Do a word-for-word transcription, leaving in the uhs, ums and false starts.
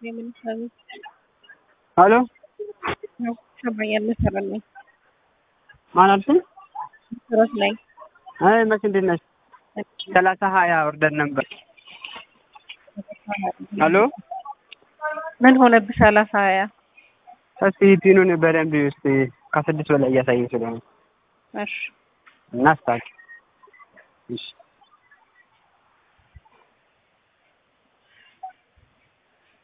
የምን ሰርቪስ ሄሎ ነው? ሰማያለ ሰላም ነኝ። ማን አልሽኝ? ስራት ላይ አይ መቼ እንዴት ነሽ? ሰላሳ ሀያ ወርደን ነበር። ሄሎ ምን ሆነብህ? ሰላሳ ሀያ እስኪ ፒኑን በደንብ እስኪ ከስድስት በላይ እያሳየኝ ስለሆነ እሺ እናስታክ። እሺ